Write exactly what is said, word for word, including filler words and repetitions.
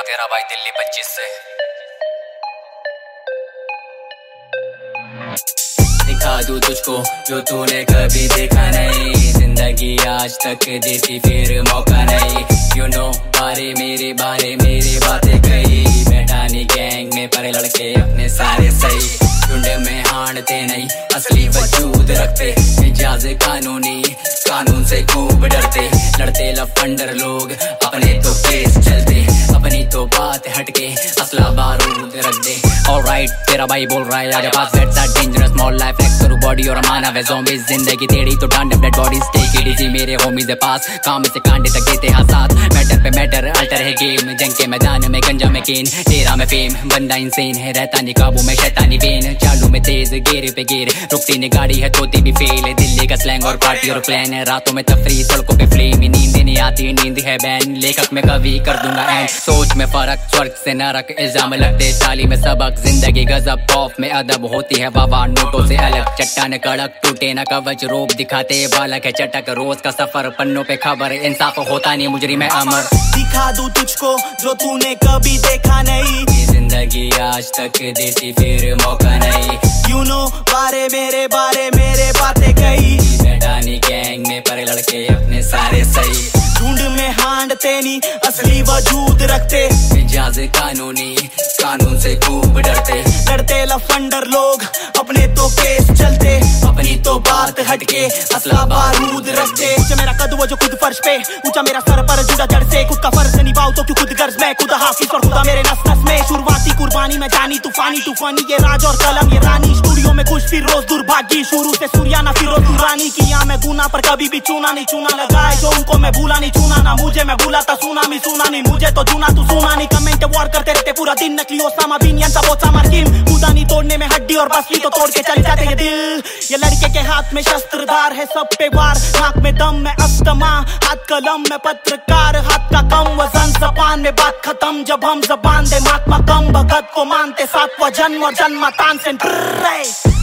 तेरा भाई दिल्ली पच्चीस से। दिखा दूं तुझको जो तूने कभी देखा नहीं, जिंदगी आज तक देती फिर मौका नहीं। यू नो बारे मेरे बारे मेरे बातें कही, बैठा नहीं गैंग में पर लड़के अपने सारे सही। झुंड में हारते नहीं असली वजूद रखते, मिजाज कानूनी कानून से खूब डरते। लड़ते लफंडर लोग अपने तो केस चलते, अपनी तो बात हटके असला बारूद रख दे। ऑलराइट तेरा भाई बोल रहा है आजा पास, that's a dangerous small life flex करूं बॉडी और माना है ज़ॉम्बीज़। जिंदगी तेरी तो डांड dead bodies take it easy, मेरे होमीज के पास काम से कांडे तक देते हैं साथ। मैटर पे मैटर अल्टर है गेम, जंग के मैदान में गंजा में केन, तेरा में फेम बंदा इंसेन है, रहता नहीं काबू में शैतानी वेन। चालू में तेज गेर पे गेर, रुकती नहीं गाड़ी है तोती भी फेल। दिल्ली का स्लैंग और पार्टी और प्लान है, रातों में तफरी सड़कों पे फ्लेम। नींद नहीं आती नींद है बैन, लेखक में कभी कर दूंगा एंड। सोच में फर्क स्वर्ग से नरक, इल्जाम लगते ताली में सबक। जिंदगी गजब खौफ में अदब होती है वाह नोटों से अलग। चट्टान कड़क टूटे न कवच, रूप दिखाते बालक है चटक। रोज का सफर पन्नों पे खबर, इंसाफ होता नहीं मुजरिम है अमर। दिखा दूं तुझको जो तूने कभी देखा नहीं, जिंदगी आज तक देती फिर मौका नहीं। यू नो बारे मेरे बारे मेरे बातें कही, बैठा नहीं गैंग में पर लड़के अपने सारे सही। झुंड में हांडते नहीं असली वजूद रखते, मिजाज कानूनी कानून से खूब डरते। लड़ते लफंडर लोग अपने तो केस चलते, अपनी तो बात हटके असला बारूद रखते। ऊंचा मेरा कद वो जो खुद फर्श पे, ऊंचा मेरा सर पर जुड़ा जड़ से। खुद का फर्ज निभाऊं तो क्यों खुद गर्ज में, खुद हाफिज और खुदा मेरे नस नस में। शुरुआती कुर्बानी में जानी तूफानी तूफानी, ये राज और कलम ये रानी। स्टूडियो में खुश फिर रोज दुर्भागी, शुरू से सूर्याना फिर रोज दुरानी। किया मैं गुना पर कभी भी चूना नहीं, चूना लगाए जो उनको मैं भूला नहीं। चूना ना मुझे मैं भूला था, सुना नहीं सुना नहीं मुझे तो चूना तू सुना नहीं। कमेंट वॉर करते रहते पूरा दिन, नकली ओसामा बिन यांचा बोचा मार किम। कूदा नहीं तोड़ने में हड्डी और बसली तो तोड़ के चल जाते ये दिल। ये लड़के के हाथ में शस्त्रधार है सब पे वार, नाक में दम में अस्तमा, हाथ कलम में पत्रकार। हाथ का कम वजन जबान में बात खत्म, जब हम जबान दे महात्मा कम भगत को मानते। सातवां जन्म और जन्मतान से